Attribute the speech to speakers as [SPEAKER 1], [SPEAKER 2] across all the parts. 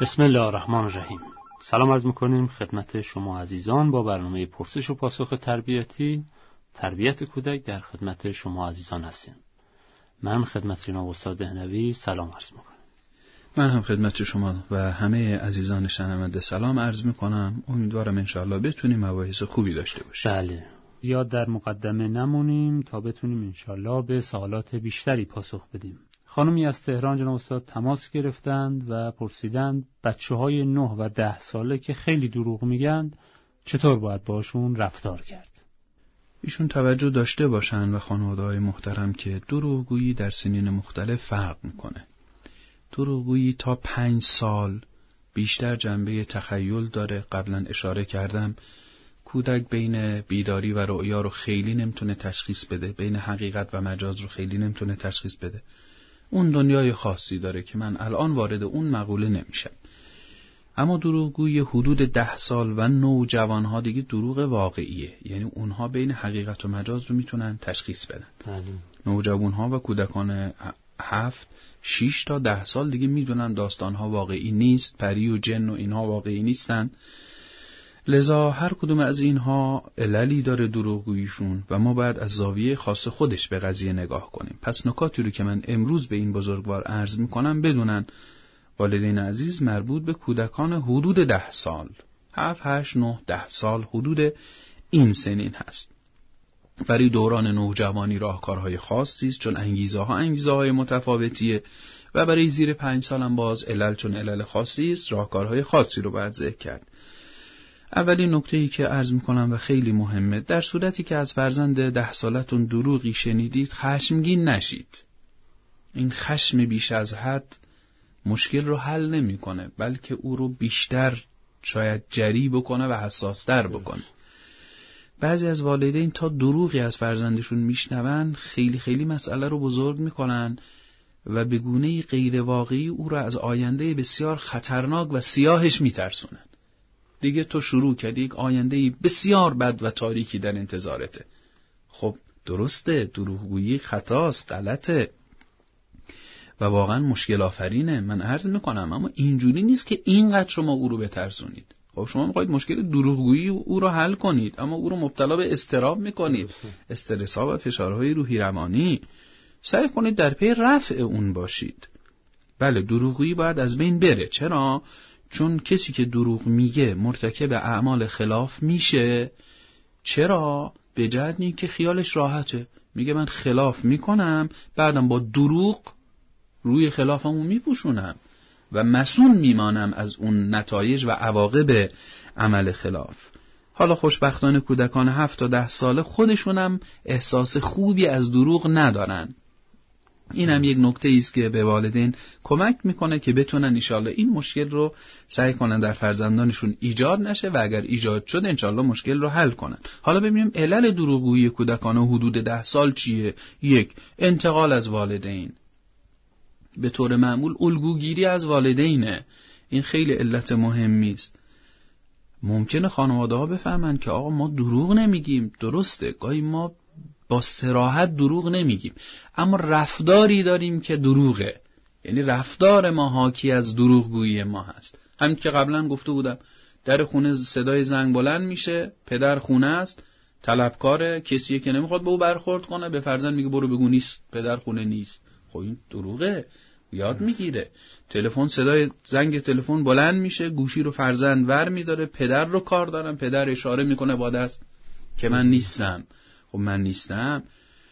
[SPEAKER 1] بسم الله الرحمن الرحیم. سلام عرض میکنیم خدمت شما عزیزان با برنامه پرسش و پاسخ تربیتی تربیت کودک در خدمت شما عزیزان هستیم. من خدمت جناب استاد دهنوی سلام عرض میکنم.
[SPEAKER 2] من هم خدمت شما و همه عزیزان شنونده سلام عرض میکنم. امیدوارم انشاءالله بتونیم مباحث خوبی داشته باشیم.
[SPEAKER 1] بله. زیاد در مقدمه نمونیم تا بتونیم انشاءالله به سوالات بیشتری پاسخ بدیم. خانمی از تهران جناب استاد تماس گرفتند و پرسیدند بچه‌های 9 و 10 ساله که خیلی دروغ میگن چطور باید باشون رفتار کرد؟
[SPEAKER 2] ایشون توجه داشته باشن و خانواده‌های محترم که دروغگویی در سنین مختلف فرق میکنه. دروغگویی تا 5 سال بیشتر جنبه تخیل داره. قبلا اشاره کردم کودک بین بیداری و رؤیا رو خیلی نمیتونه تشخیص بده، بین حقیقت و مجاز رو خیلی نمیتونه تشخیص بده. اون دنیای خاصی داره که من الان وارد اون مقوله نمیشم. اما دروغگویی حدود 10 سال و نوجوانها دیگه دروغ واقعیه، یعنی اونها بین حقیقت و مجاز رو میتونن تشخیص بدن. نوجوانها و کودکان 6 تا 10 سال دیگه میدونن داستانها واقعی نیست، پری و جن و اینها واقعی نیستن. لذا هر کدوم از اینها عللی داره دروغگوییشون و ما باید از زاویه خاص خودش به قضیه نگاه کنیم. پس نکاتی رو که من امروز به این بزرگوار عرض میکنم بدونن والدین عزیز مربوط به کودکان حدود 10 سال 7، 8، 9، 10 سال حدود این سنین هست. برای دوران نوجوانی راهکارهای خاصی است چون انگیزه های متفاوتیه و برای زیر 5 سال هم باز علل چون علل خاصی است راهکارهای خاصی رو باید ذکر کرد. اولین نکته‌ای که عرض می‌کنم و خیلی مهمه، در صورتی که از فرزند 10 سالتون دروغی شنیدید خشمگین نشید. این خشم بیش از حد مشکل رو حل نمی‌کنه بلکه او رو بیشتر شاید جری بکنه و حساس‌تر بکنه. بعضی از والدین تا دروغی از فرزندشون میشنون خیلی مسئله رو بزرگ می‌کنن و به گونه‌ای غیر واقعی او رو از آینده بسیار خطرناک و سیاهش می‌ترسونن. دیگه تو شروع کردی یک آینده‌ای بسیار بد و تاریکی در انتظارته. خب درسته، دروغگویی خطاست، غلطه و واقعا مشکل آفرینه، من عرض میکنم، اما اینجوری نیست که اینقدر شما او رو بترسونید. خب شما میخواید مشکل دروغگویی او رو حل کنید اما او رو مبتلا به اضطراب میکنید، استرس‌ها و فشارهای روحی روانی. سعی کنید در پی رفع اون باشید. بله دروغگویی باید از بین بره. چرا؟ چون کسی که دروغ میگه مرتکب اعمال خلاف میشه. چرا؟ به جهت که خیالش راحته، میگه من خلاف میکنم بعدم با دروغ روی خلافمو میپوشونم و مسئول میمانم از اون نتایج و عواقب عمل خلاف. حالا خوشبختانه کودکان 7 تا 10 ساله خودشونم احساس خوبی از دروغ ندارن. این هم یک نکته ایست که به والدین کمک میکنه که بتونن انشالله این مشکل رو سعی کنن در فرزندانشون ایجاد نشه و اگر ایجاد شد انشالله مشکل رو حل کنن. حالا ببینیم علل دروغگویی کودکان حدود 10 سال چیه؟ 1. انتقال از والدین. به طور معمول الگوگیری از والدینه. این خیلی علت مهمی است. ممکنه خانواده ها بفهمن که آقا ما دروغ نمیگیم، درسته گاهی ما با صراحت دروغ نمیگیم اما رفتاری داریم که دروغه، یعنی رفتار ما حاکی از دروغگویی ما هست. همین که قبلا گفته بودم در خونه صدای زنگ بلند میشه، پدر خونه است، طلبکاره، کسیه که نمیخواد به او برخورد کنه، به فرزند میگه برو بگو نیست، پدر خونه نیست. خب این دروغه، یاد میگیره. تلفن صدای زنگ تلفن بلند میشه، گوشی رو فرزند ور میداره، پدر رو کار دارم، پدر اشاره میکنه با دست که من نیستم. خب من نیستم.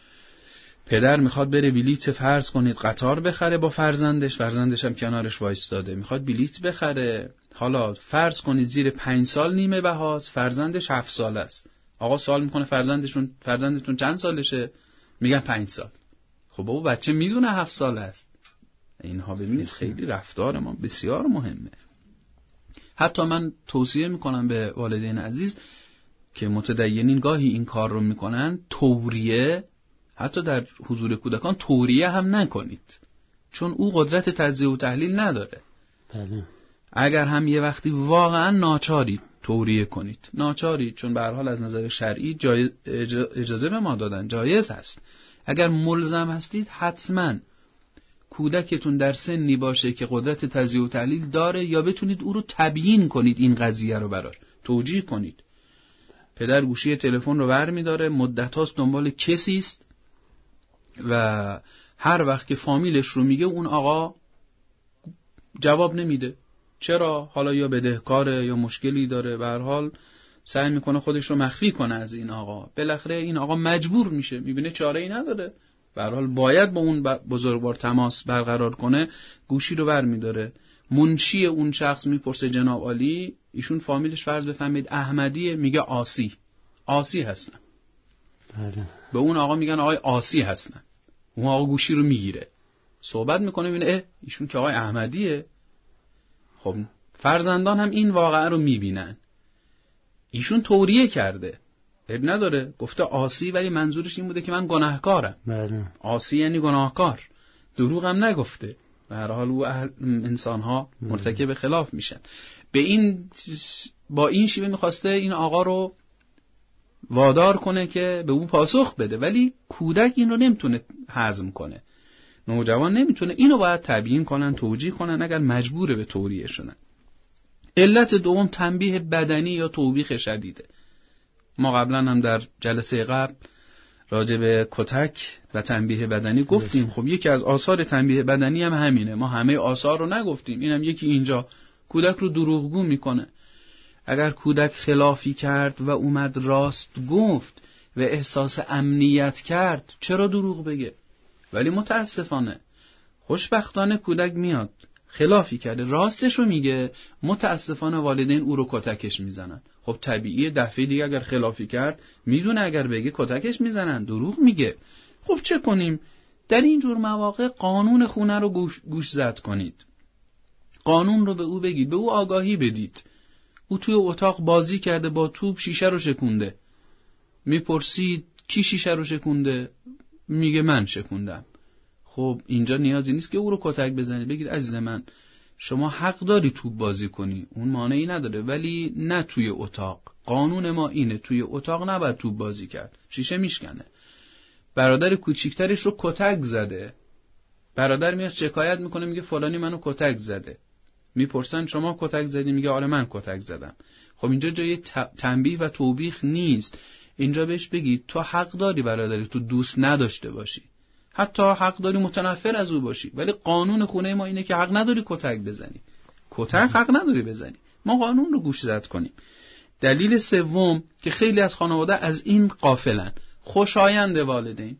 [SPEAKER 2] پدر میخواد بره بلیت فرض کنید قطار بخره با فرزندش هم کنارش وایستاده میخواد بلیت بخره. حالا فرض کنید زیر 5 سال نیمه بهاست، فرزندش 7 سال است. آقا سوال میکنه فرزندتون چند سالشه؟ میگن 5 سال. خب بابا بچه میدونه 7 سال است. اینها ببینید خیلی رفتار ما بسیار مهمه. حتی من توصیه میکنم به والدین عزیز که متدینین گاهی این کار رو میکنن، توریه، حتی در حضور کودکان توریه هم نکنید چون او قدرت تجزیه و تحلیل نداره.
[SPEAKER 1] بله.
[SPEAKER 2] اگر هم یه وقتی واقعا ناچارید توریه کنید، ناچارید چون به هر حال از نظر شرعی اجازه به ما دادن، جایز هست. اگر ملزم هستید حتما کودکتون در سنی باشه که قدرت تجزیه و تحلیل داره یا بتونید او رو تبیین کنید، این قضیه رو براش توجیه کنید. پدر گوشی تلفن رو برمی‌داره، مدت‌هاست دنبال کسی است و هر وقت که فامیلش رو میگه اون آقا جواب نمیده. چرا؟ حالا یا بدهکاره یا مشکلی داره، به هر حال سعی میکنه خودش رو مخفی کنه از این آقا. بالاخره این آقا مجبور میشه، میبینه چاره‌ای نداره، به هر حال باید با اون بزرگوار تماس برقرار کنه، گوشی رو برمی‌داره. منشی اون شخص میپرسه جناب عالی، ایشون فامیلش فرض بفهمید احمدیه، میگه آسی هستن.
[SPEAKER 1] بله.
[SPEAKER 2] به اون آقا میگن آقای آسی هستن. اون آقا گوشی رو میگیره، صحبت میکنه، میبینه ایشون که آقای احمدیه. خب فرزندان هم این واقعه رو میبینن، ایشون توریه کرده، اب نداره، گفته آسی ولی منظورش این بوده که من گناهکارم.
[SPEAKER 1] بله.
[SPEAKER 2] آسی یعنی گناهکار، دروغ هم نگفته. به هر حال او انسان‌ها مرتکب خلاف میشن. با این شیوه میخواسته این آقا رو وادار کنه که به او پاسخ بده، ولی کودک این رو نمیتونه هضم کنه، نوجوان نمیتونه. اینو باید تبیین کنن، توجیه کنن اگر مجبوره به توریه شدن. علت دوم تنبیه بدنی یا توبیخ شدیده. ما قبلا هم در جلسه قبل راجع به کتک و تنبیه بدنی گفتیم. خب یکی از آثار تنبیه بدنی هم همینه. ما همه آثار رو نگفتیم، اینم یکی. اینجا کودک رو دروغگو میکنه. اگر کودک خلافی کرد و اومد راست گفت و احساس امنیت کرد، چرا دروغ بگه؟ ولی متاسفانه خوشبختانه کودک میاد خلافی کرده، راستش رو میگه، متاسفانه والدین او رو کتکش میزنن. خب طبیعیه دفعه دیگه اگر خلافی کرد میدونه اگر بگه کتکش میزنن، دروغ میگه. خب چه کنیم؟ در این جور مواقع قانون خونه رو گوش زد کنید. قانون رو به او بگید، به او آگاهی بدید. او توی اتاق بازی کرده با توپ، شیشه رو شکونده. میپرسید کی شیشه رو شکونده؟ میگه من شکوندم. خب اینجا نیازی نیست که او رو کتک بزنید، بگید عزیز من شما حق داری توپ بازی کنی، اون مانعی نداره، ولی نه توی اتاق. قانون ما اینه توی اتاق نباید توپ بازی کرد، شیشه میشکنه. برادر کوچیکترش رو کتک زده، برادر میاد شکایت میکنه، میگه فلانی منو کتک زده. میپرسن شما کتک زدی؟ میگه آره من کتک زدم. خب اینجا جای تنبیه و توبیخ نیست. اینجا بهش بگید تو حق داری برادری تو دوست نداشته باشی، حتی حق داری متنفر از او باشی، ولی قانون خونه ما اینه که حق نداری کتک بزنی. کتک حق نداری بزنی. ما قانون رو گوش زد کنیم. دلیل سوم که خیلی از خانواده از این غافلن، خوشایند والدین.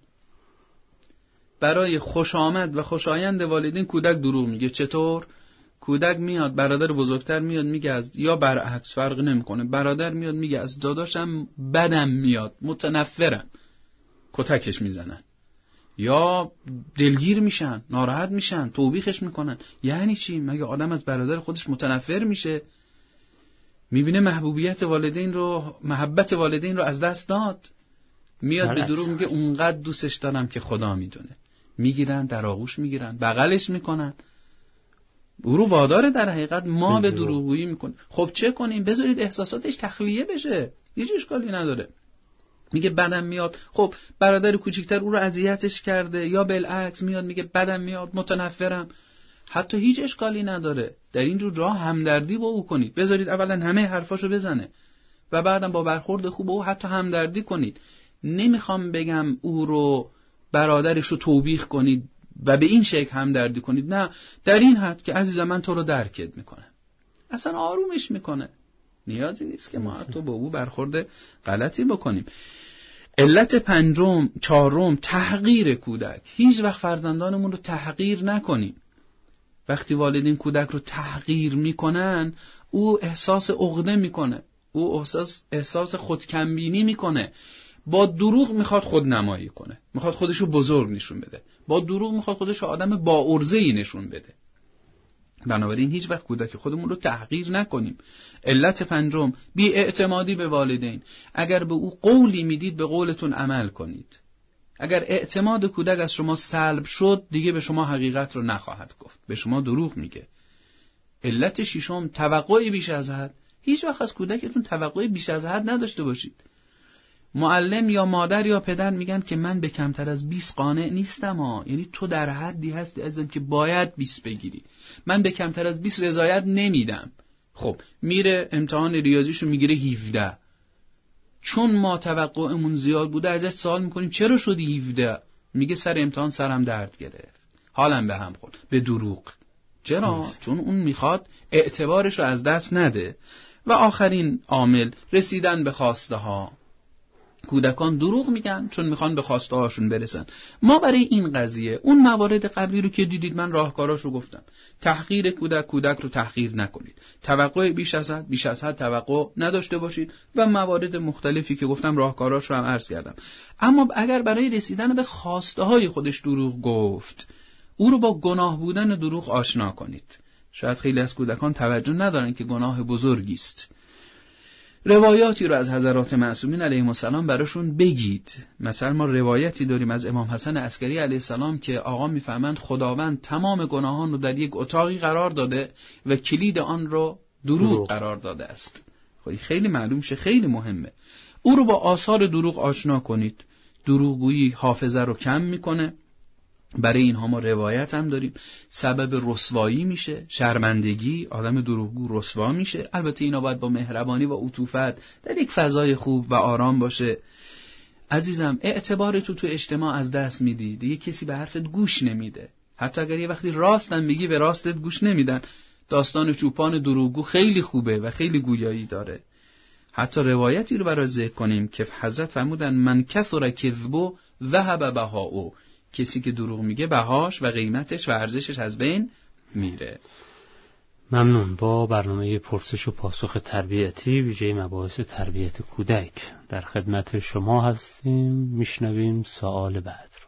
[SPEAKER 2] برای خوش آمد و خوشایند والدین کودک دروغ میگه. چطور؟ کودک میاد، برادر بزرگتر میاد میگه از، یا برعکس فرق نمیکنه، برادر میاد میگه از داداشم بدم میاد، متنفرم، کتکش میزنن. یا دلگیر میشن، ناراحت میشن، توبیخش میکنن. یعنی چی؟ مگه آدم از برادر خودش متنفر میشه؟ میبینه محبوبیت والدین رو، محبت والدین رو از دست داد، میاد به دروغ میگه اونقدر دوستش دارم که خدا میدونه. میگیرن در آغوش میگیرن، بغلش میکنن، او رو واداره در حقیقت ما به دروغگویی میکنه. خب چه کنیم؟ بذارید احساساتش تخلیه بشه، هیچ اشکالی نداره. میگه بدم میاد. خب برادر کوچیکتر او رو اذیتش کرده، یا بالعکس میاد میگه بدم میاد، متنفرم، حتی هیچ اشکالی نداره. در این جور راه همدردی با او کنید. بذارید اولا همه حرفاشو بزنه و بعدم با برخورد خوب او حتی همدردی کنید. نمیخوام بگم او رو، برادرش رو توبیخ کنید و به این شکل همدردی کنید، نه، در این حد که عزیزم من تو رو درکت میکنم. اصلا آرومش میکنه. نیازی نیست که ما حتی با او برخورد غلطی بکنیم. علت پنجم، چهارم، تحقیر کودک. هیچ وقت فرزندانمون رو تحقیر نکنیم. وقتی والدین کودک رو تحقیر میکنن، او احساس عقده میکنه، او احساس خودکمبینی میکنه. با دروغ میخواد خودنمایی کنه، میخواد خودش رو بزرگ نشون بده، با دروغ میخواد خودش رو آدم با ارزه‌ای نشون بده. بنابراین هیچ وقت کودک خودمون رو تحقیر نکنیم. علت پنجم، بی اعتمادی به والدین. اگر به او قولی میدید به قولتون عمل کنید. اگر اعتماد کودک از شما سلب شد، دیگه به شما حقیقت رو نخواهد گفت، به شما دروغ میگه. علت ششم، توقع بیش از حد. هیچ وقت از کودکتون توقع بیش از حد نداشته باشید. معلم یا مادر یا پدر میگن که من به کمتر از 20 قانع نیستم یعنی تو در حدی هستی عزیزم که باید 20 بگیری، من به کمتر از 20 رضایت نمیدم. خب میره امتحان ریاضیشو میگیره 17. چون ما توقعمون زیاد بوده ازش سوال میکنیم چرا شدی 17؟ میگه سر امتحان سرم درد گرفت، حالم به هم خورد. به دروغ. چرا؟ چون اون میخواد اعتبارش رو از دست نده. و آخرین عامل رسیدن به خواسته ها. کودکان دروغ میگن چون میخوان به خواسته هاشون برسن. ما برای این قضیه اون موارد قبلی رو که دیدید من راهکاراش رو گفتم. تحقیر کودک رو تحقیر نکنید. توقع بیش از حد توقع نداشته باشید و موارد مختلفی که گفتم راهکاراش رو هم عرض کردم. اما اگر برای رسیدن به خواسته های خودش دروغ گفت، او رو با گناه بودن دروغ آشنا کنید. شاید خیلی از کودکان توجه ندارن که گناه بزرگی است. روایاتی رو از حضرات معصومین علیهم السلام براشون بگید. مثلا ما روایتی داریم از امام حسن عسکری علیه السلام که آقا میفهمند خداوند تمام گناهان رو در یک اتاقی قرار داده و کلید آن رو دروغ قرار داده است. خیلی معلوم شه، خیلی مهمه. او رو با آثار دروغ آشنا کنید. دروغگویی حافظه رو کم میکنه. برای اینها ما روایت هم داریم. سبب رسوایی میشه، شرمندگی، آدم دروغگو رسوا میشه. البته اینا باید با مهربانی و عطوفت در یک فضای خوب و آرام باشه. عزیزم اعتبار تو اجتماع از دست میدی، دیگه کسی به حرفت گوش نمیده. حتی اگر یه وقتی راستم میگی به راستت گوش نمیدن. داستان چوپان دروغگو خیلی خوبه و خیلی گویایی داره. حتی روایتی رو برای ذکر کنیم که حضرت فرمودن من کثر کذبو ذهب بهاؤ، کسی که دروغ میگه بهاش و قیمتش و ارزشش از بین میره.
[SPEAKER 1] ممنون. با برنامه پرسش و پاسخ تربیتی ویژه مباحث تربیت کودک در خدمت شما هستیم. میشنویم سوال بعد رو.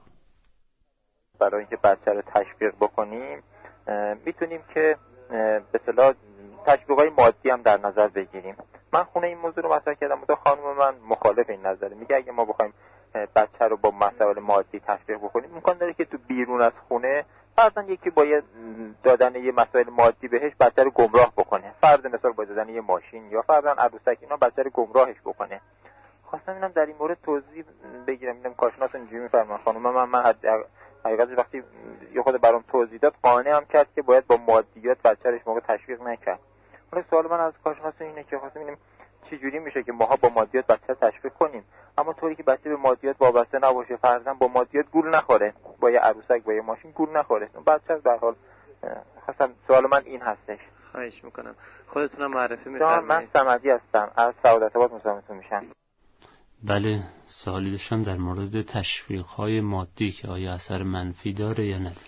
[SPEAKER 3] برای اینکه بچه رو تشویق بکنیم میتونیم که به اصطلاح تشویق‌های مادی هم در نظر بگیریم. من خونه این موضوع رو مطرح کردم و خانم من مخالف این نظره. میگه اگه ما بخوایم بچه رو با مسائل مادی تشویق بکنیم امکان داره که تو بیرون از خونه فرضاً یکی باید دادن یه مسائل مادی بهش بچه رو گمراه بکنه. فرض مثال باید دادن یه ماشین یا فرضاً عروسک اینا بچه رو گمراهش بکنه. خواستم اینم در این مورد توضیح بگیرم. اینم کارشناس اینجوری میفرمایند خانم من حقیقتش وقتی یه خود برام توضیح داد قانعم کرد که باید با مادیات بچه روش موقع تشویق نکرد. حالا سوال من از کارشناس اینه که خواستم ببینیم چه جوری میشه که ماها با مادیات بچه رو تشویق کنیم اما طوری که بچه به مادیات وابسته نباشه، فرضاً با مادیات گول نخوره، با یه عروسک با یه ماشین گول نخوره. بچه به هر حال خواستم سوال من این هستش.
[SPEAKER 4] خواهش میکنم. خودتون معرفی می‌فرمایید؟
[SPEAKER 3] من صمدی هستم از سعادت‌آباد مزاحمتون میشم.
[SPEAKER 1] بله، سوالی داشتن در مورد تشویق‌های مادی که آیا اثر منفی داره یا نداره.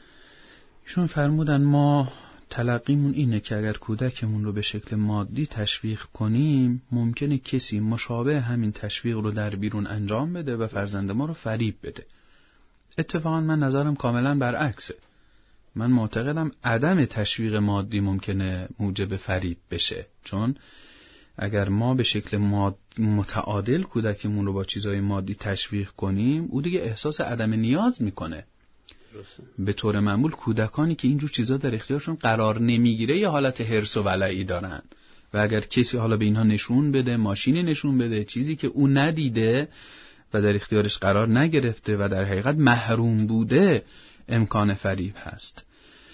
[SPEAKER 2] ایشون فرمودن ما تلقیمون اینه که اگر کودکمون رو به شکل مادی تشویق کنیم ممکنه کسی مشابه همین تشویق رو در بیرون انجام بده و فرزند ما رو فریب بده. اتفاقا من نظرم کاملا برعکسه. من معتقدم عدم تشویق مادی ممکنه موجب فریب بشه، چون اگر ما به شکل متعادل کودکمون رو با چیزهای مادی تشویق کنیم او دیگه احساس عدم نیاز میکنه. به طور معمول کودکانی که اینجور چیزا در اختیارشون قرار نمیگیره یه حالت حرص و ولعی دارن و اگر کسی حالا به اینها نشون بده، ماشینی نشون بده، چیزی که او ندیده و در اختیارش قرار نگرفته و در حقیقت محروم بوده، امکان فریب هست.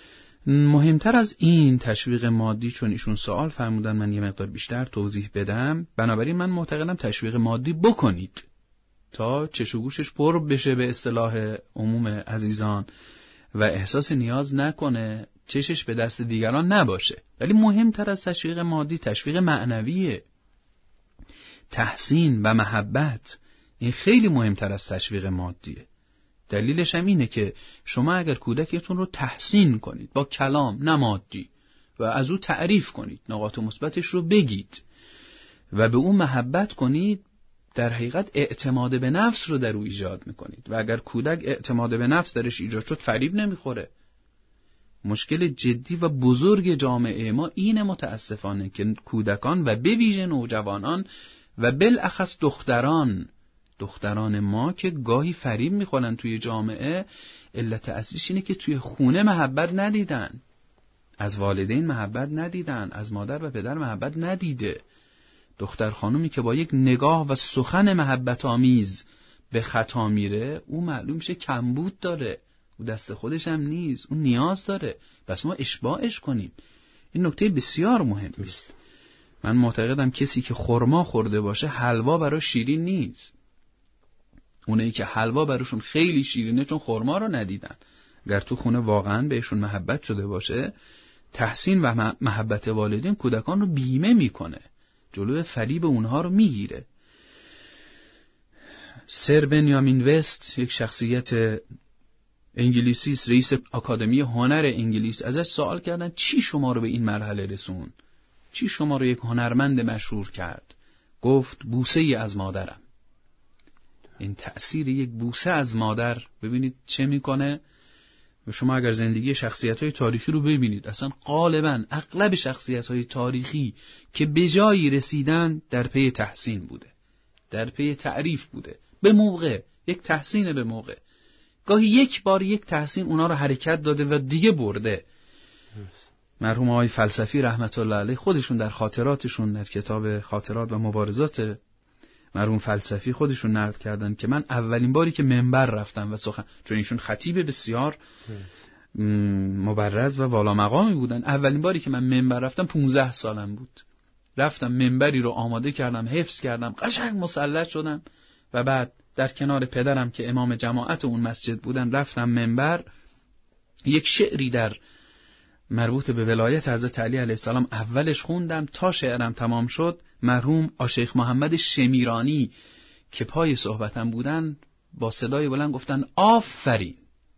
[SPEAKER 2] مهمتر از این تشویق مادی، چون ایشون سوال فرمودن من یه مقدار بیشتر توضیح بدم، بنابراین من معتقدم تشویق مادی بکنید تا چش و گوشش پر بشه به اصطلاح عموم عزیزان و احساس نیاز نکنه، چشش به دست دیگران نباشه. ولی مهمتر از تشویق مادی تشویق معنویه. تحسین و محبت این خیلی مهمتر از تشویق مادیه. دلیلش هم اینه که شما اگر کودکتون رو تحسین کنید با کلام نه مادی و از او تعریف کنید، نقاط مثبتش رو بگید و به او محبت کنید، در حقیقت اعتماد به نفس رو در او ایجاد میکنید و اگر کودک اعتماد به نفس درش ایجاد شد فریب نمیخوره. مشکل جدی و بزرگ جامعه ما اینه متاسفانه که کودکان و به ویژه نوجوانان و بالاخص دختران ما که گاهی فریب میخورن توی جامعه، علت اصلیش اینه که توی خونه محبت ندیدن، از والدین محبت ندیدن، از مادر و پدر محبت ندیده. دختر خانومی که با یک نگاه و سخن محبت آمیز به خطا میره، او معلوم میشه کمبود داره، او دست خودش هم نیست، اون نیاز داره، پس ما اشباعش کنیم. این نکته بسیار مهم است. من معتقدم کسی که خرما خورده باشه حلوا برای شیرین نیست. اونایی که حلوا براشون خیلی شیرینه چون خرما رو ندیدن. اگر تو خونه واقعا بهشون محبت شده باشه، تحسین و محبت والدین کودکان رو بیمه میکنه، جلوی فریب اونها رو میگیره. سر بنیامین وست، یک شخصیت انگلیسی است، رئیس آکادمی هنر انگلیس، ازش سوال کردن چی شما رو به این مرحله رسون؟ چی شما رو یک هنرمند مشهور کرد؟ گفت بوسه ای از مادرم. این تأثیر یک بوسه از مادر ببینید چه میکنه. و شما اگر زندگی شخصیت‌های تاریخی رو ببینید، اصلا غالباً اغلب شخصیت‌های تاریخی که به جایی رسیدن در پی تحسین بوده، در پی تعریف بوده، به موقع، یک تحسین به موقع. گاهی یک بار یک تحسین اونا رو حرکت داده و دیگه برده. مرحوم آقای فلسفی رحمت الله علیه خودشون در خاطراتشون، در کتاب خاطرات و مبارزات مرحوم فلسفی خودشون نقل کردن که من اولین باری که منبر رفتم و سخن، چون ایشون خطیب بسیار مبرز و والا مقامی بودن، اولین باری که من منبر رفتم 15 سالم بود. رفتم منبری رو آماده کردم، حفظ کردم، قشنگ مسلط شدم و بعد در کنار پدرم که امام جماعت اون مسجد بودن رفتم منبر. یک شعری در مربوط به ولایت حضرت علی علیه السلام اولش خوندم تا شعرم تمام شد. مرحوم آشیخ محمد شمیرانی که پای صحبتم بودن با صدای بلند گفتن آفرین،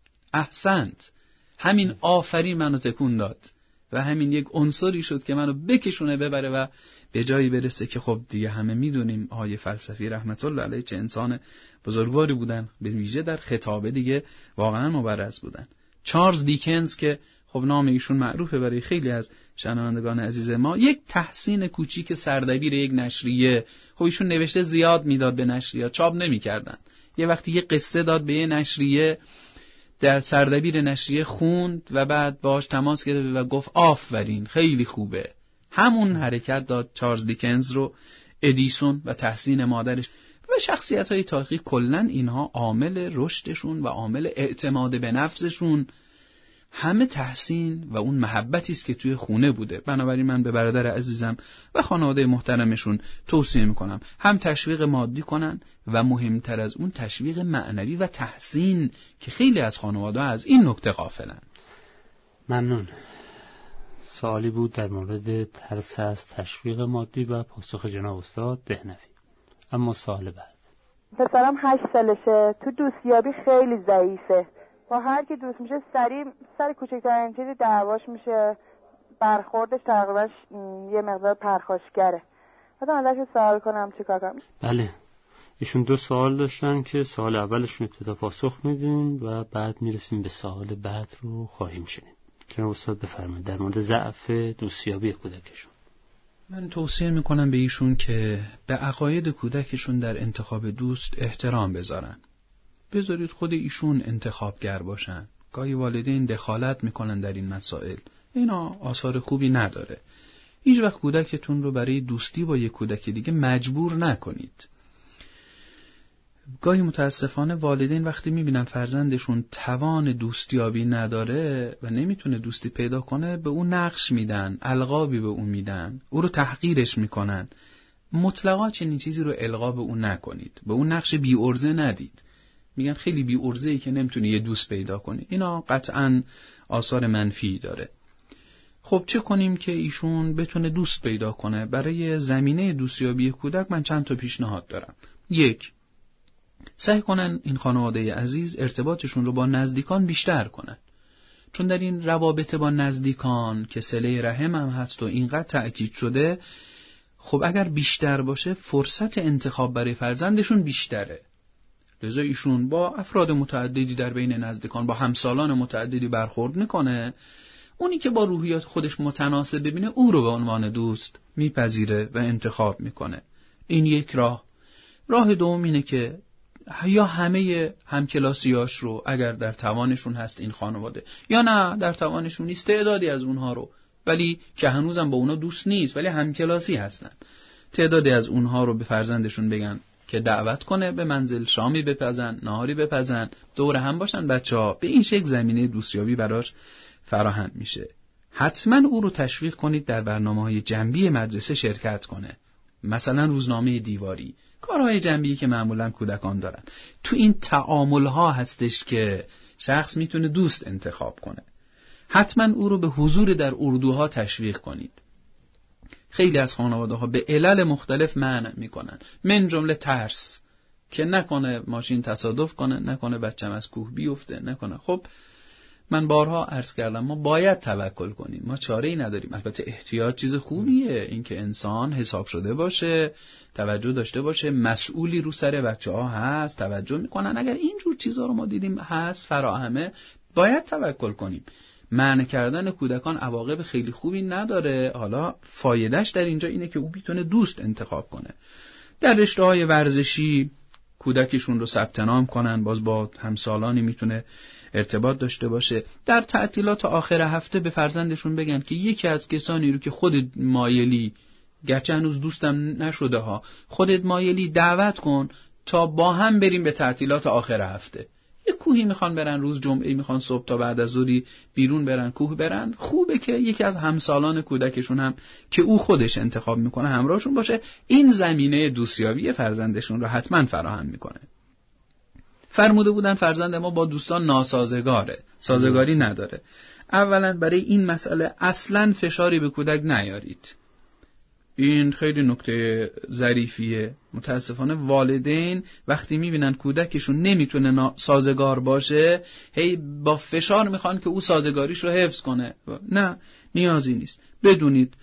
[SPEAKER 2] احسنت. همین آفرین منو تکون داد و همین یک عنصری شد که منو بکشونه ببره و به جایی برسه که خب دیگه همه میدونیم آقای فلسفی رحمت الله علیه چه انسان بزرگواری بودن، به ویژه در خطابه دیگه واقعا مبرز بودن. چارلز دیکنز که خب نام ایشون معروفه برای خیلی از شنوندگان عزیز ما، یک تحسین کوچیک سردبیر یک نشریه، خب ایشون نوشته زیاد میداد به نشریه، چاپ نمی‌کردن. یه وقتی یه قصه داد به یه نشریه، در سردبیر نشریه خوند و بعد باهاش تماس گرفت و گفت آفرین، خیلی خوبه. همون حرکت داد چارلز دیکنز رو ادیسون و تحسین مادرش و شخصیت‌های تاریخی کلاً اینها عامل رشدشون و عامل اعتماد به نفسشون همه تحسین و اون محبتی است که توی خونه بوده. بنابراین من به برادر عزیزم و خانواده محترمشون توصیه میکنم هم تشویق مادی کنن و مهمتر از اون تشویق معنوی و تحسین که خیلی از خانواده از این نکته غافلن.
[SPEAKER 1] ممنون. سوالی بود در مورد ترس از تشویق مادی و پاسخ جناب استاد دهنوی. اما سوال بعد.
[SPEAKER 5] پسرم 8 سالشه، تو دوستیابی خیلی ضعیفه. با هر کی دوست میشه سر کوچکترین چیزی دعواش میشه، برخوردش تقریبا یه مقدار پرخاشگره. بعد ازش سوال کنم چیکار کنم؟
[SPEAKER 1] بله، ایشون 2 سوال داشتن که سوال اولشون ابتدا پاسخ میدیم و بعد میرسیم به سوال بعد رو خواهیم شنید. جناب استاد بفرمایید در مورد ضعف دوستیابی کودکشون.
[SPEAKER 2] من توصیه میکنم به ایشون که به عقاید کودکشون در انتخاب دوست احترام بذارن. بذارید خود ایشون انتخابگر باشن. گاهی والدین دخالت میکنن در این مسائل، اینا آثار خوبی نداره. هیچ وقت کودکتون رو برای دوستی با یک کودک دیگه مجبور نکنید. گاهی متاسفانه والدین وقتی میبینن فرزندشون توان دوستیابی نداره و نمیتونه دوستی پیدا کنه، به اون نقش میدن، القابی به اون میدن، او رو تحقیرش میکنن. مطلقا چنین چیزی رو القا به اون نکنید، به اون نقش بی ارزه ندید. میگن خیلی بی ارزه‌ای که نمیتونی یه دوست پیدا کنی. اینا قطعاً آثار منفی داره. خب چه کنیم که ایشون بتونه دوست پیدا کنه؟ برای زمینه دوستیابی کودک من چند تا پیشنهاد دارم. 1. سعی کنن این خانواده عزیز ارتباطشون رو با نزدیکان بیشتر کنن. چون در این روابط با نزدیکان که صله رحم هم هست و اینقدر تأکید شده، خب اگر بیشتر باشه فرصت انتخاب برای فرزندشون بیشتره. لذا ایشون با افراد متعددی در بین نزدیکان، با همسالان متعددی برخورد میکنه. اونی که با روحیات خودش متناسب ببینه او رو به عنوان دوست میپذیره و انتخاب میکنه. این یک راه. راه دوم اینه که یا همه همکلاسیاش رو اگر در توانشون هست این خانواده، یا نه در توانشون نیست تعدادی از اونها رو، ولی که هنوزم با اونا دوست نیست ولی همکلاسی هستن، تعدادی از اونها رو به فرزندشون بگن که دعوت کنه به منزل، شامی بپزن، نهاری بپزن، دور هم باشن بچه‌ها. به این شکل زمینه دوستیابی براش فراهم میشه. حتما او رو تشویق کنید در برنامه‌های جنبی مدرسه شرکت کنه. مثلا روزنامه دیواری، کارهای جنبی که معمولا کودکان دارن. تو این تعامل‌ها هستش که شخص میتونه دوست انتخاب کنه. حتما او رو به حضور در اردوها تشویق کنید. خیلی از خانواده‌ها به علل مختلف منع میکنن، من جمله ترس، که نکنه ماشین تصادف کنه، نکنه بچه‌م از کوه بیفته، نکنه. خب من بارها عرض کردم ما باید توکل کنیم، ما چاره‌ای نداریم. البته احتیاط چیز خوبیه، اینکه انسان حساب شده باشه، توجه داشته باشه، مسئولی رو سر بچه‌ها هست، توجه میکنن. اگر اینجور چیزا رو ما دیدیم هست فراهمه، باید توکل کنیم. منع کردن کودکان عواقب خیلی خوبی نداره. حالا فایدهش در اینجا اینه که او میتونه دوست انتخاب کنه. در رشته‌های ورزشی کودکشون رو ثبت نام کنن، باز با همسالانی میتونه ارتباط داشته باشه. در تعطیلات آخر هفته به فرزندشون بگن که یکی از کسانی رو که خودت مایلی، گرچه هنوز دوستم نشده ها، خودت مایلی دعوت کن تا با هم بریم به تعطیلات آخر هفته. یک کوهی میخوان برن، روز جمعه میخوان صبح تا بعد از ظهری بیرون برن کوه برن. خوبه که یکی از همسالان کودکشون هم که او خودش انتخاب میکنه همراهشون باشه. این زمینه دوستیابی فرزندشون رو حتما فراهم میکنه. فرموده بودن فرزند ما با دوستان ناسازگاره، سازگاری نداره. اولا برای این مسئله اصلا فشاری به کودک نیارید. این خیلی نکته ظریفیه. متاسفانه والدین وقتی میبینن کودکشون نمیتونه سازگار باشه، هی با فشار میخوان که او سازگاریش رو حفظ کنه. نه، نیازی نیست. بدونید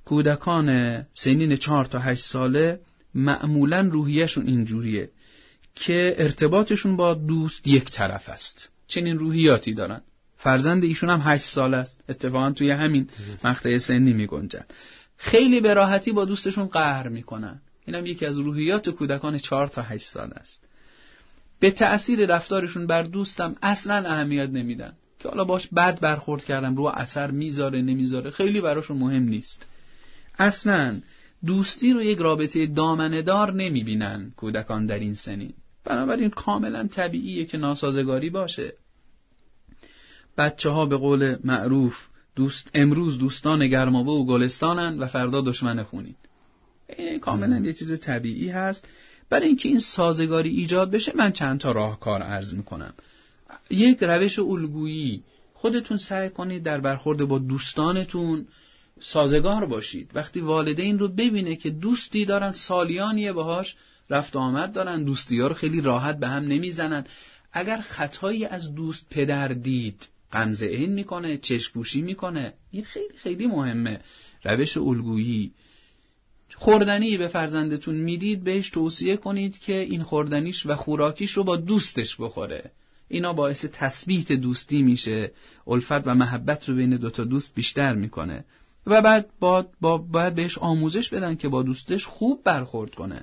[SPEAKER 2] کودکان سنین 4 تا 8 ساله معمولا روحیهشون اینجوریه که ارتباطشون با دوست یک طرف است. چنین روحیاتی دارن. فرزند ایشون هم 8 سال است. اتفاقا توی همین مقطع سنی میگنجن. خیلی به راحتی با دوستشون قهر میکنن. اینم یکی از روحیات کودکان 4 تا 8 سال است. به تأثیر رفتارشون بر دوستم اصلا اهمیت نمیدن که حالا باش بد برخورد کردم رو اثر میذاره نمیذاره، خیلی براشون مهم نیست. اصلا دوستی رو یک رابطه دامنه‌دار نمیبینن کودکان در این سنین. بنابراین کاملا طبیعیه که ناسازگاری باشه. بچه‌ها به قول معروف امروز دوستان گرمابه و گلستانن و فردا دشمن خونین. این کاملا یه چیز طبیعی هست. برای اینکه این سازگاری ایجاد بشه من چند تا راهکار عرض میکنم. یک، روش الگویی. خودتون سعی کنید در برخورد با دوستانتون سازگار باشید. وقتی والدین رو ببینه که دوستی دارن، سالیانیه باهاش رفت آمد دارن، دوستی ها رو خیلی راحت به هم نمیزنن، اگر خطایی از دوست پدر دید غمزه عین میکنه، چشم‌پوشی میکنه. این خیلی خیلی مهمه. روش الگویی. خوردنی به فرزندتون میدید بهش توصیه کنید که این خوردنیش و خوراکیش رو با دوستش بخوره. اینا باعث تثبیت دوستی میشه، الفت و محبت رو بین دوتا دوست بیشتر میکنه. و بعد باید بهش آموزش بدن که با دوستش خوب برخورد کنه.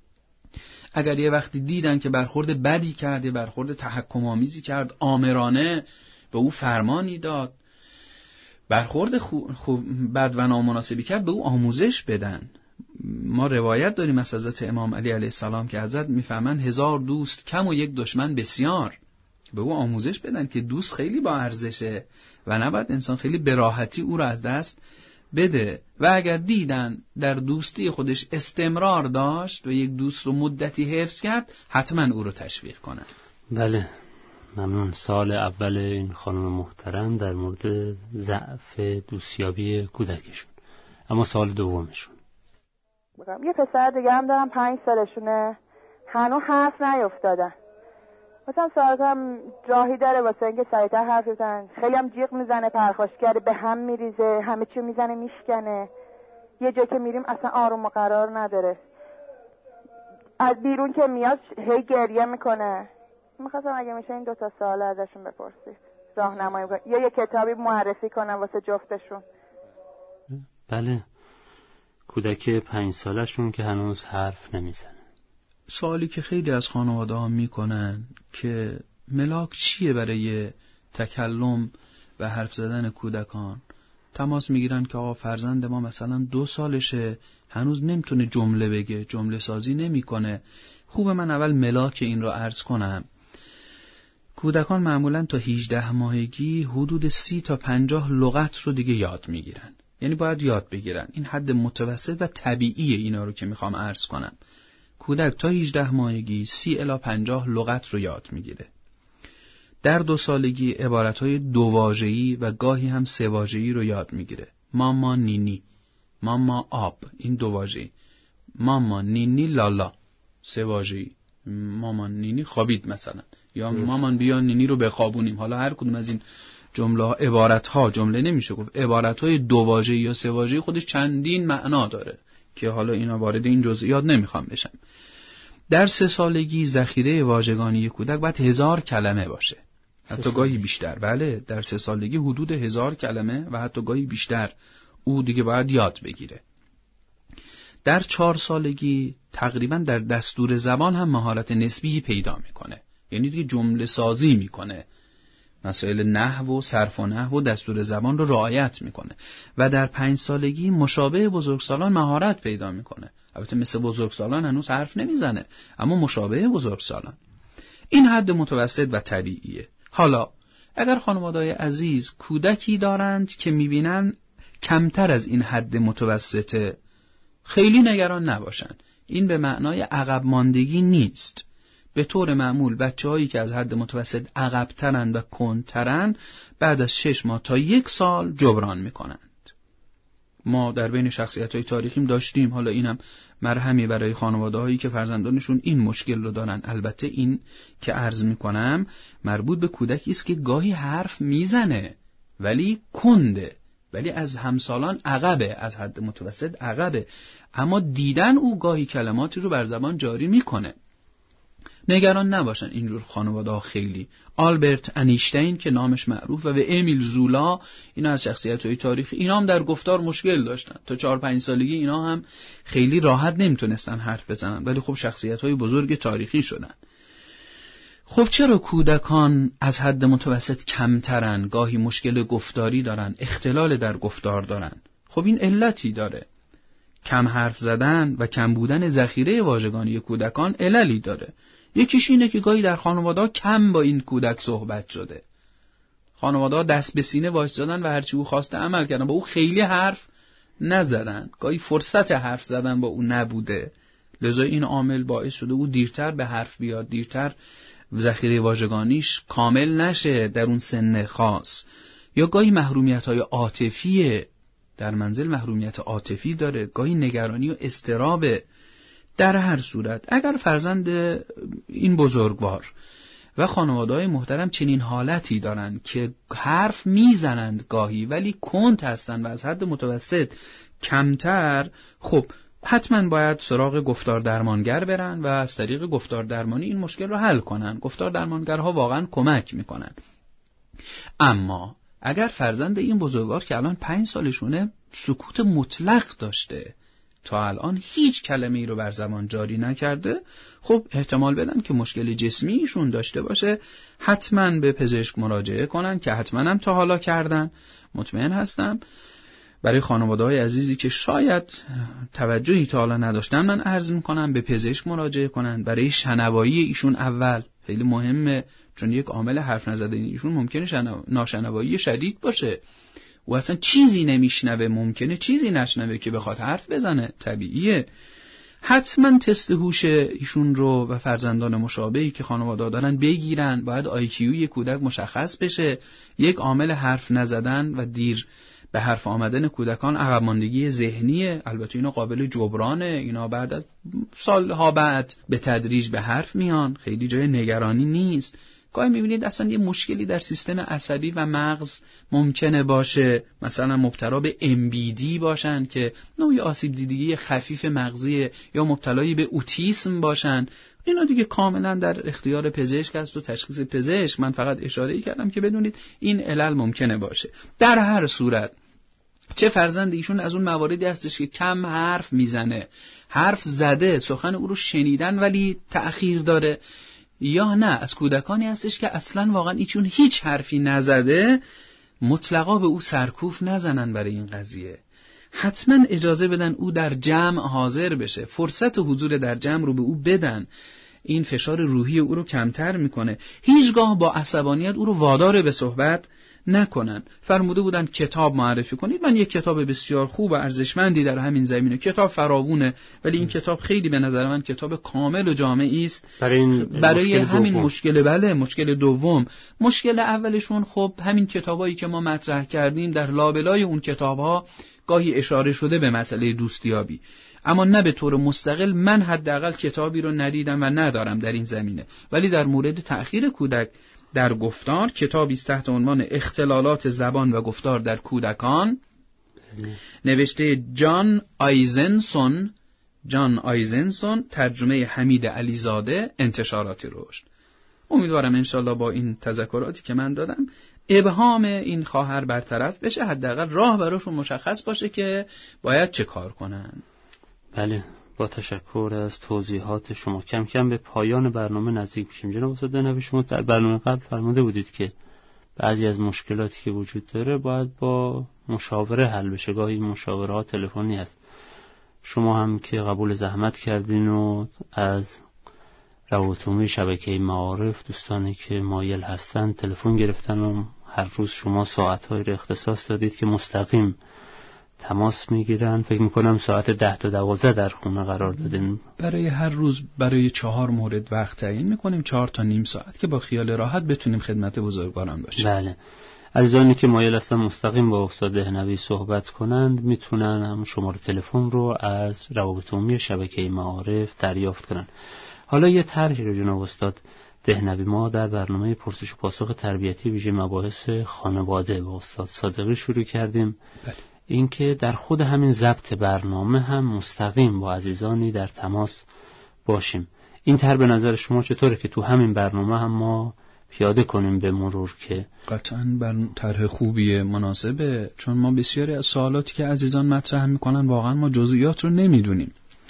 [SPEAKER 2] اگر یه وقتی دیدن که برخورد بدی کرد، برخورد تحکم‌آمیزی کرد، آمرانه به او فرمانی داد، برخورد بد و نامناسبی کرد، به او آموزش بدن. ما روایت داریم از حضرت امام علی علیه السلام که حضرت میفهمن 1000 دوست کم و یک دشمن بسیار. به او آموزش بدن که دوست خیلی با ارزشه و نباید انسان خیلی به راحتی او را از دست بده. و اگر دیدن در دوستی خودش استمرار داشت و یک دوست رو مدتی حفظ کرد، حتما او رو تشویق کنن.
[SPEAKER 1] بله، ممنون. سال اول این خانم محترم در مورد ضعف دوستیابی کودکشون. اما سال دومشون
[SPEAKER 5] یه پسر دیگه هم دارم 5 سالشونه، هنوز حرف نیفتادن. مثلا ساعتم راهی داره واسه اینکه سریعتر حرف بزنن، خیلی هم جیغ میزنه، پرخاشگره، به هم میریزه، همه چی میزنه میشکنه. یه جا که میریم اصلا آروم و قرار نداره. از بیرون که میاد هی گریه میکنه. میخواستم اگه میشه این 2 سوال ازشون بپرسید، راهنمایی کنید یا یه کتابی معرفی کنم واسه جفتشون.
[SPEAKER 1] بله، کودک 5 سالشون که هنوز حرف نمیزنه.
[SPEAKER 2] سوالی که خیلی از خانواده ها میکنن که ملاک چیه برای تکلم و حرف زدن کودکان؟ تماس میگیرن که آقا فرزند ما مثلا 2 سالشه، هنوز نمیتونه جمله بگه، جمله سازی نمیکنه. خوبه من اول ملاک این رو عرض کنم. کودکان معمولا تا 18 ماهگی حدود 30 تا 50 لغت رو دیگه یاد میگیرن. یعنی باید یاد بگیرن. این حد متوسط و طبیعیه اینا رو که میخوام عرض کنم. کودک تا 18 ماهگی 30 الی 50 لغت رو یاد میگیره. در 2 سالگی عبارتهای 2 واژه‌ای و گاهی هم 3 واژه‌ای رو یاد میگیره. ماما نینی، ماما آب، این 2 واژه‌ای. ماما نینی لالا، 3 واژه‌ای. مامان نینی خوابید مثلا، یا مامان بیا نینی رو بخوابونیم. حالا هر کدوم از این جمله ها، عبارت ها، جمله نمیشه گفت، عبارت های 2 واژه‌ای یا 3 واژه‌ای خودش چندین معنا داره که حالا اینا وارد این جزئیات نمیخوام بشم. در 3 سالگی ذخیره واژگانی کودک باید 1000 کلمه باشه، حتی گاهی بیشتر. بله، در 3 سالگی حدود 1000 کلمه و حتی گاهی بیشتر او دیگه باید یاد بگیره. در 4 سالگی تقریبا در دستور زبان هم مهارت نسبی پیدا میکنه، یعنی دیگه جمله سازی میکنه، مسائل نحو و صرف و نحو و دستور زبان رو رعایت میکنه. و در 5 سالگی مشابه بزرگسالان مهارت پیدا میکنه. البته مثل بزرگسالان هنوز حرف نمیزنه، اما مشابه بزرگسالان. این حد متوسط و طبیعیه. حالا اگر خانواده‌های عزیز کودکی دارند که میبینن کمتر از این حد متوسطه، خیلی نگران نباشن. این به معنای عقب ماندگی نیست. به طور معمول بچه‌هایی که از حد متوسط عقب‌ترن و کندترن بعد از 6 ماه تا 1 سال جبران میکنند. ما در بین شخصیت‌های تاریخیم داشتیم. حالا اینم مرهمی برای خانواده‌هایی که فرزندانشون این مشکل رو دارن. البته این که عرض میکنم مربوط به کودکی است که گاهی حرف میزنه ولی کنده، ولی از همسالان عقبه، از حد متوسط عقبه، اما دیدن او گاهی کلماتی رو بر زبان جاری میکنه. نگران نباشن اینجور خانواده‌ها خیلی. آلبرت انیشتین که نامش معروف و امیل زولا، اینا از شخصیت‌های تاریخی، اینا هم در گفتار مشکل داشتن. تا 4-5 سالگی اینا هم خیلی راحت نمیتونستن حرف بزنن، ولی خب شخصیت‌های بزرگ تاریخی شدن. خب چرا کودکان از حد متوسط کمترن، گاهی مشکل گفتاری دارن، اختلال در گفتار دارن؟ خب این علتی داره. کم حرف زدن و کم بودن ذخیره واژگانی کودکان عللی داره. یکیش اینه که گاهی در خانواده‌ها کم با این کودک صحبت شده. خانواده‌ها دست به سینه وایسادن و هرچی او خواسته عمل کردن، با او خیلی حرف نزدن. گاهی فرصت حرف زدن با او نبوده. لذا این عامل باعث شده او دیرتر به حرف بیاد، دیرتر ذخیره واژگانیش کامل نشه در اون سن خاص. یا گاهی محرومیت‌های عاطفیه، در منزل محرومیت عاطفی داره، گاهی نگرانی و اضطراب. در هر صورت اگر فرزند این بزرگوار و خانواده‌های محترم چنین حالتی دارن که حرف میزنند گاهی ولی کند هستن و از حد متوسط کمتر، خب حتما باید سراغ گفتار درمانگر برن و از طریق گفتار درمانی این مشکل رو حل کنن. گفتار درمانگرها واقعا کمک میکنن. اما اگر فرزند این بزرگوار که الان 5 سالشونه سکوت مطلق داشته، تا الان هیچ کلمه ای رو بر زبان جاری نکرده، خب احتمال بدن که مشکل جسمی ایشون داشته باشه. حتما به پزشک مراجعه کنن که حتما هم تا حالا کردن. مطمئن هستم برای خانواده‌های عزیزی که شاید توجهی تا حالا نداشتن، من عرض میکنم به پزشک مراجعه کنن. برای شنوایی ایشون اول خیلی مهمه، چون یک عامل حرف نزدن ایشون ممکنه ناشنوایی شدید باشه. و اصلا چیزی نمیشنوه، ممکنه چیزی نشنوه که بخواد حرف بزنه، طبیعیه. حتما تست هوش ایشون رو و فرزندان مشابهی که خانواده دارن بگیرن. باید IQ کودک مشخص بشه. یک عامل حرف نزدن و دیر به حرف آمدن کودکان عقب ماندگی ذهنیه. البته اینا قابل جبرانه، اینا بعد از سالها بعد به تدریج به حرف میان، خیلی جای نگرانی نیست. گاهی میبینید اصلا یه مشکلی در سیستم عصبی و مغز ممکنه باشه، مثلا مبتلا به MBD باشن که نوعی آسیب دیدگی خفیف مغزیه، یا مبتلایی به اوتیسم باشن. اینا دیگه کاملا در اختیار پزشک است و تشخیص پزشک. من فقط اشاره‌ای کردم که بدونید این علل ممکنه باشه. در هر صورت چه فرزند ایشون از اون مواردی هستش که کم حرف میزنه، حرف زده، سخن او رو شنیدن ولی تأخیر داره، یا نه از کودکانی هستش که اصلا واقعا ایشون هیچ حرفی نزده مطلقا به او سرکوف نزنن برای این قضیه. حتما اجازه بدن او در جمع حاضر بشه، فرصت حضور در جمع رو به او بدن. این فشار روحی او رو کمتر میکنه. هیچگاه با عصبانیت او رو وادار به صحبت نکنن. فرموده بودن کتاب معرفی کنید. من یک کتاب بسیار خوب و ارزشمندی در همین زمینه، کتاب فراوونه، ولی این کتاب خیلی به نظر من کتاب کامل و جامعی است برای همین مشکل. مشکل دوم، مشکل اولشون خب همین کتابایی که ما مطرح کردیم، در لابلای اون کتابها گاهی اشاره شده به مسئله دوستیابی، اما نه به طور مستقل. من حداقل کتابی رو ندیدم و ندارم در این زمینه. ولی در مورد تأخیر کودک در گفتار، کتابی است تحت عنوان اختلالات زبان و گفتار در کودکان، نوشته جان آیزنسون، ترجمه حمید علیزاده، انتشارات رشد. امیدوارم انشالله با این تذکراتی که من دادم ابهام این خواهر برطرف بشه، حداقل راه براشون مشخص باشه که باید چه کار کنن.
[SPEAKER 1] بله، با تشکر از توضیحات شما کم کم به پایان برنامه نزدیک میشیم. جناب استاد دهنوی، شما در برنامه قبل فرموده بودید که بعضی از مشکلاتی که وجود داره باید با مشاوره حل بشه. گاهی مشاوره‌ها تلفنی هست. شما هم که قبول زحمت کردین و از روابط عمومی شبکه معارف دوستانی که مایل هستن تلفن گرفتن و هر روز شما ساعت‌های رو اختصاص دادید که مستقیم تماس میگیرن. فکر میکنم ساعت 10 تا 12 در خونه قرار دادین.
[SPEAKER 2] برای هر روز برای 4 مورد وقت تعیین میکنیم، 4 تا نیم ساعت که با خیال راحت بتونیم خدمت بزرگواران باشیم.
[SPEAKER 1] بله، عزیزانی که مایل هستن مستقیم با استاد دهنوی صحبت کنند میتونن هم شماره تلفن رو از روابط عمومی شبکه معارف دریافت کنن. حالا یه طرحی رو جناب استاد دهنوی ما در برنامه پرسش و پاسخ تربیتی ویژه مباحث خانواده با استاد صادقی شروع کردیم.
[SPEAKER 2] بله.
[SPEAKER 1] اینکه در خود همین ضبط برنامه هم مستقیم با عزیزانی در تماس باشیم. این طرح به نظر شما چطوره که تو همین برنامه هم ما پیاده کنیم به مرور؟ که
[SPEAKER 2] قطعاً طرح خوبیه، مناسبه، چون ما بسیاری از سوالاتی که عزیزان مطرح میکنن واقعا ما جزئیات رو نمیدونیم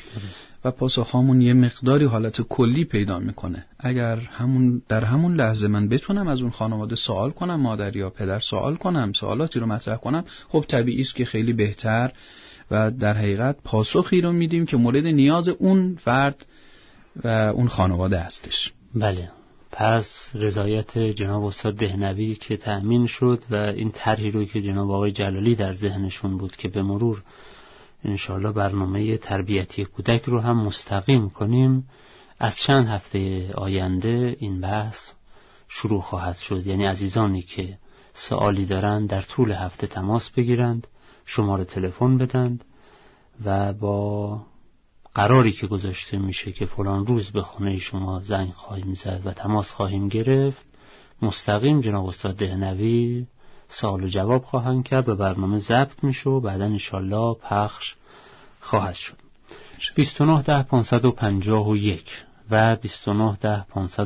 [SPEAKER 2] و پاسخامون یه مقداری حالت کلی پیدا میکنه. اگر در همون لحظه من بتونم از اون خانواده سوال کنم، مادر یا پدر سوال کنم، سوالاتی رو مطرح کنم، خب طبیعی است که خیلی بهتر و در حقیقت پاسخی رو میدیم که مورد نیاز اون فرد و اون خانواده هستش.
[SPEAKER 1] بله، پس رضایت جناب استاد دهنوی که تأمین شد و این طرحی رو که جناب آقای جلالی در ذهنشون بود که به مرور انشاءالله برنامه تربیتی کودک رو هم مستقیم کنیم، از چند هفته آینده این بحث شروع خواهد شد. یعنی عزیزانی که سوالی دارند در طول هفته تماس بگیرند، شماره تلفن بدند و با قراری که گذاشته میشه که فلان روز به خونه شما زنگ خواهیم زد و تماس خواهیم گرفت، مستقیم جناب استاد دهنوی سوال و جواب خواهند کرد و برنامه ضبط میشه و بعدا انشالله پخش خواهد شد. 29 10 551 و 29 10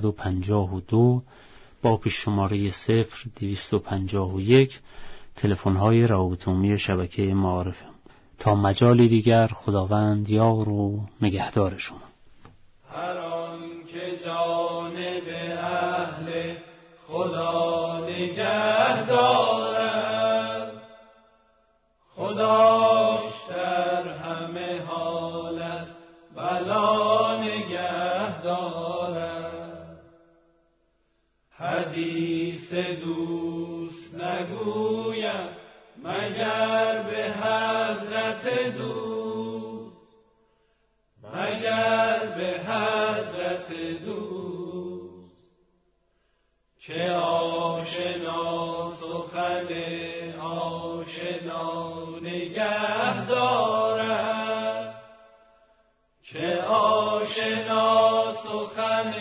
[SPEAKER 1] 552 با پیش شماره 0251 تلفن‌های روابط عمومی شبکه معارف. تا مجالی دیگر، خداوند یار و نگهدار شما.
[SPEAKER 6] هر آن که جانب اهل خدا نگه دارد، خداش در همه حالت بلا نگه دارد. حدیث دوست نگویم مگر به حضرت دوست، مگر به حضرت دوست، که آشنا سخن آشنا نگه دارد، که آشنا سخن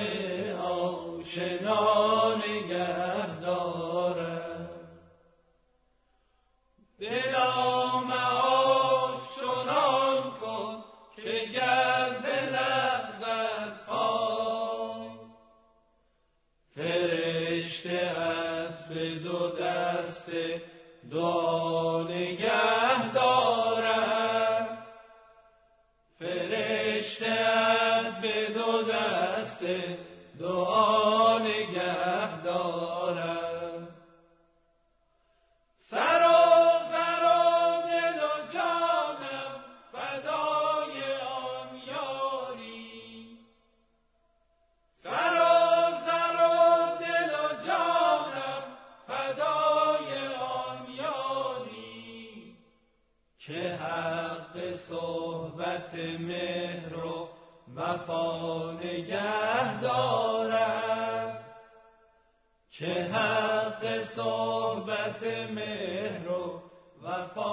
[SPEAKER 6] آشنا نگه دارد. دلا معاش چنان کن که گر بلغزد پای، فرشته ات به دو دست دعا نگه دارد، فرشته ات به دو دست دعا نگه دارد. صحبت مهر و وفا نگه دارد، که حق صحبت مهر و وفا